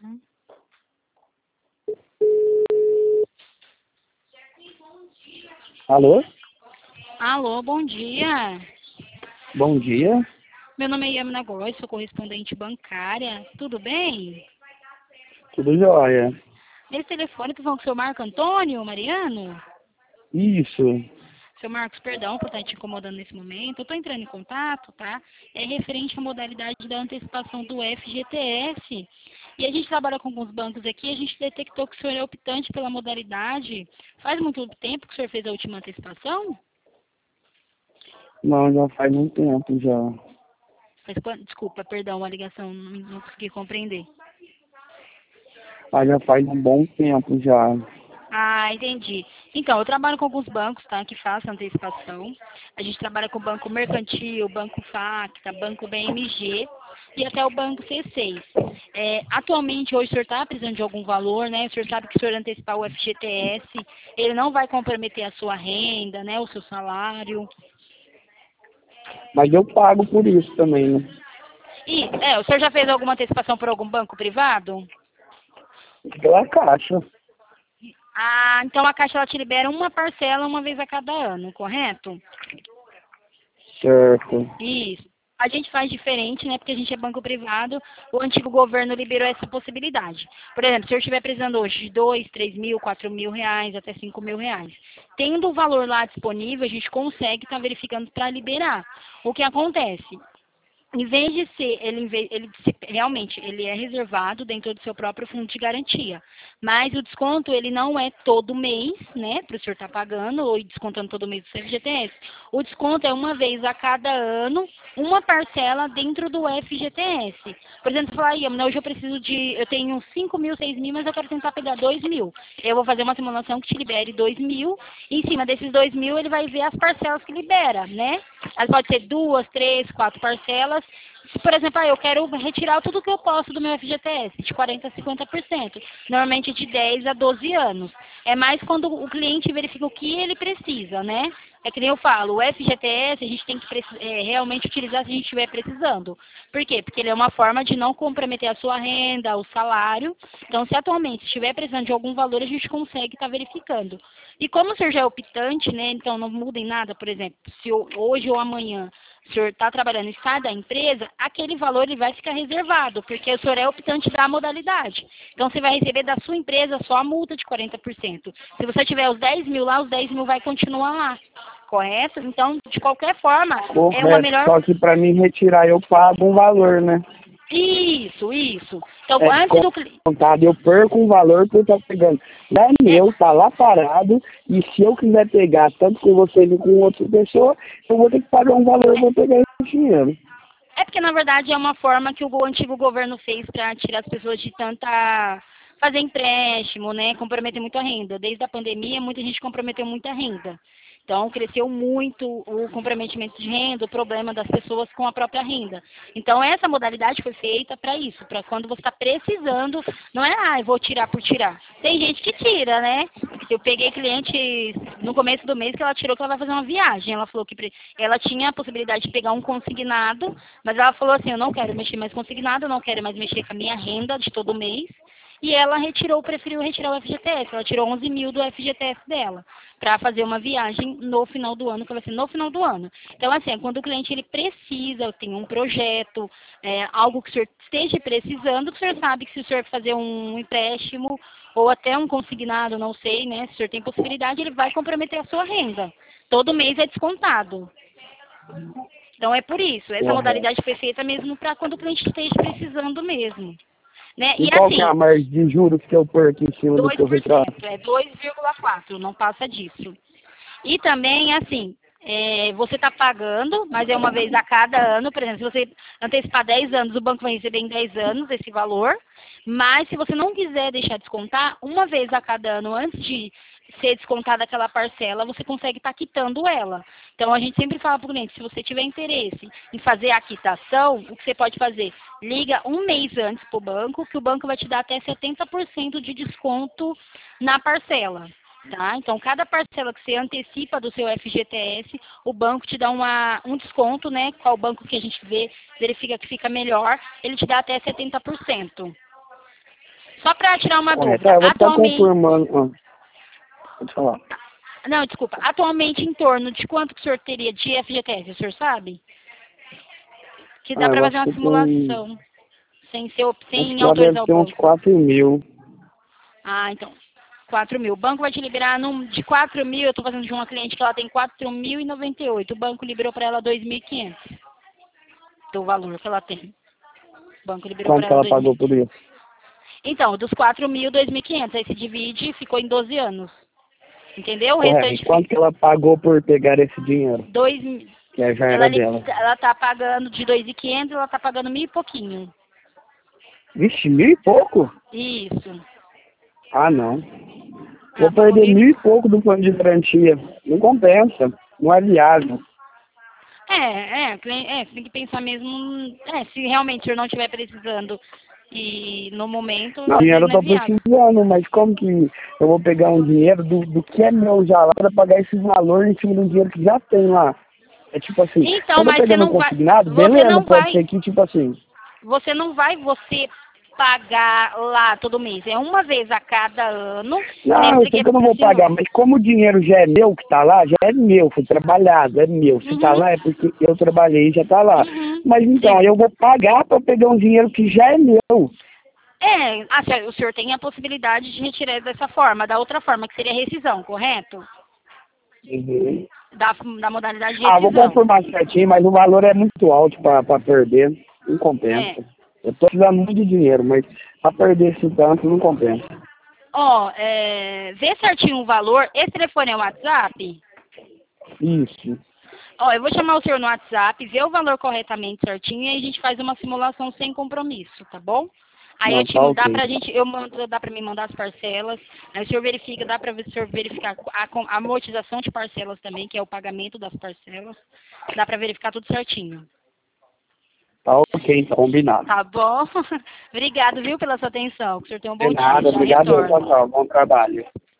Alô? Alô, bom dia. Bom dia. Meu nome é Yamina Góes, sou correspondente bancária. Tudo bem? Tudo jóia? Esse telefone que falou com o seu Marco Antônio, Mariano? Isso. Seu Marcos, perdão por estar te incomodando nesse momento. Eu estou entrando em contato, tá? É referente à modalidade da antecipação do FGTS. E a gente trabalha com alguns bancos aqui, a gente detectou que o senhor é optante pela modalidade. Faz muito tempo que o senhor fez a última antecipação? Não, já faz muito tempo já. Desculpa, perdão, a ligação, não consegui compreender. Já faz um bom tempo já. Ah, entendi. Então, eu trabalho com alguns bancos, tá, que fazem antecipação. A gente trabalha com o Banco Mercantil, Banco Facta, Banco BMG e até o Banco C6. Atualmente, hoje, o senhor está precisando de algum valor, né? O senhor sabe que o senhor antecipar o FGTS, ele não vai comprometer a sua renda, né, o seu salário. Mas eu pago por isso também, né? E, o senhor já fez alguma antecipação por algum banco privado? Pela Caixa. Ah, então a Caixa ela te libera uma parcela uma vez a cada ano, correto? Certo. Isso. A gente faz diferente, né? Porque a gente é banco privado, o antigo governo liberou essa possibilidade. Por exemplo, se o senhor estiver precisando hoje de 2, 3 mil, 4 mil reais, até 5 mil reais. Tendo o valor lá disponível, a gente consegue estar verificando para liberar. O que acontece? Em vez de ser, realmente, ele é reservado dentro do seu próprio fundo de garantia. Mas o desconto, ele não é todo mês, né, para o senhor estar pagando, ou descontando todo mês do seu FGTS. O desconto é uma vez a cada ano, uma parcela dentro do FGTS. Por exemplo, você fala, Ian, hoje eu tenho 5 mil, 6 mil, mas eu quero tentar pegar 2 mil. Eu vou fazer uma simulação que te libere 2 mil, e em cima desses 2 mil, ele vai ver as parcelas que libera, né? Elas podem ser 2, 3, 4 parcelas. Se, por exemplo, eu quero retirar tudo que eu posso do meu FGTS, de 40% a 50%. Normalmente de 10 a 12 anos. É mais quando o cliente verifica o que ele precisa, né? É que nem eu falo, o FGTS a gente tem que realmente utilizar se a gente estiver precisando. Por quê? Porque ele é uma forma de não comprometer a sua renda, o salário. Então, se atualmente estiver precisando de algum valor, a gente consegue estar verificando. E como o senhor já é optante, né? Então não muda em nada, por exemplo, se hoje ou amanhã o senhor está trabalhando e sai da empresa, aquele valor ele vai ficar reservado, porque o senhor é optante da modalidade. Então, você vai receber da sua empresa só a multa de 40%. Se você tiver os 10 mil lá, os 10 mil vai continuar lá. Correto? Então, de qualquer forma, Correto. é uma melhor... Só que para mim retirar eu pago um valor, né? Isso. Então, É antes do... descontado, eu perco um valor por estar pegando. Não é meu, tá lá parado, e se eu quiser pegar, tanto com você como com outra pessoa, eu vou ter que pagar um valor, eu vou pegar esse dinheiro. É porque, na verdade, é uma forma que o antigo governo fez para tirar as pessoas de tanta... fazer empréstimo, né? Comprometer muito a renda. Desde a pandemia, muita gente comprometeu muita renda. Então, cresceu muito o comprometimento de renda, o problema das pessoas com a própria renda. Então, essa modalidade foi feita para isso, para quando você está precisando, não é, eu vou tirar por tirar. Tem gente que tira, né? Eu peguei cliente no começo do mês que ela tirou que ela vai fazer uma viagem. Ela falou que ela tinha a possibilidade de pegar um consignado, mas ela falou assim, eu não quero mexer mais consignado, eu não quero mais mexer com a minha renda de todo mês. E ela preferiu retirar o FGTS. Ela tirou 11 mil do FGTS dela para fazer uma viagem no final do ano, que vai ser no final do ano. Então, assim, é quando o cliente ele precisa, tem um projeto, algo que o senhor esteja precisando, que o senhor sabe que se o senhor fazer um empréstimo ou até um consignado, não sei, né? Se o senhor tem possibilidade, ele vai comprometer a sua renda. Todo mês é descontado. Então, é por isso. Essa Correto. modalidade foi feita mesmo para quando o cliente esteja precisando mesmo. Né? E E qual que é assim, a margem de juros que eu perco em cima do que eu retrato? 2%, é 2,4%, não passa disso. E também, assim, você está pagando, mas é uma vez a cada ano, por exemplo, se você antecipar 10 anos, o banco vai receber em 10 anos esse valor, mas se você não quiser deixar descontar, uma vez a cada ano, antes de ser descontada aquela parcela, você consegue estar quitando ela. Então, a gente sempre fala para o cliente, se você tiver interesse em fazer a quitação, o que você pode fazer? Liga um mês antes para o banco, que o banco vai te dar até 70% de desconto na parcela. Tá? Então, cada parcela que você antecipa do seu FGTS, o banco te dá um desconto, né? Qual banco que a gente verifica que fica melhor, ele te dá até 70%. Só para tirar uma Correto. dúvida. Eu vou estar Atualmente, confirmando. Pode falar. não, desculpa. Atualmente, em torno de quanto que o senhor teria de FGTS, o senhor sabe? Que dá para Eu fazer acho uma que tem. simulação, Acho sem que lá deve autorizar o ter uns banco. 4.000. Ah, então. 4.000. O banco vai te liberar de 4.000, eu estou fazendo de uma cliente que ela tem 4.098. O banco liberou para ela 2.500 do valor que ela tem. O banco liberou Quanto para que ela ela pagou 2.500. por isso? Então, dos 4.000, 2.500. Aí se divide, ficou em 12 anos. Entendeu? O Correto. E restante quanto que ela pagou por pegar esse dinheiro? 2.000. Que já Ela, era dela. ela tá pagando de 2.500, ela tá pagando 1.000 e pouquinho. Vixe, 1.000 e pouco? Isso. Ah, não. Ah, Vou pagou perder 1.000. 1.000 e pouco do plano de garantia. Não compensa. Não é viável. Você tem que pensar mesmo, se realmente o senhor não estiver precisando e no momento, Não, às vezes dinheiro eu não é tô viável. precisando, mas como que eu vou pegar um dinheiro do que é meu já lá para pagar esse valor em cima do dinheiro que já tem lá? É tipo assim, se Então, eu tô mas pegando um consignado, beleza, pode ser que tipo assim, você pagar lá todo mês. É uma vez a cada ano, não, eu sempre sei que que eu não vou assim, pagar, mas como o dinheiro já é meu que tá lá, já é meu, foi trabalhado, é meu. Se tá uhum, lá é porque eu trabalhei e já tá lá. uhum, Mas então, sim. eu vou pagar para pegar um dinheiro que já é meu. O senhor tem a possibilidade de retirar dessa forma, da outra forma, que seria rescisão, correto? Uhum. Da modalidade de Ah, vou rescisão. confirmar certinho, mas o valor é muito alto para perder. Não É. compensa. Eu tô precisando muito de dinheiro, mas para perder esse tanto não compensa. Vê certinho o valor. Esse telefone é o WhatsApp? Isso. Eu vou chamar o senhor no WhatsApp, ver o valor corretamente certinho e aí a gente faz uma simulação sem compromisso, tá bom? Aí Não, tá dá ok. pra gente, dá pra me mandar as parcelas, aí o senhor verifica, dá pra o senhor verificar a amortização de parcelas também, que é o pagamento das parcelas, dá pra verificar tudo certinho. Tá ok, tá combinado. Tá bom? Obrigado, viu, pela sua atenção. Que o senhor tenha um De bom dia. nada, Já obrigado. Tchau, retorno. tchau. Bom trabalho.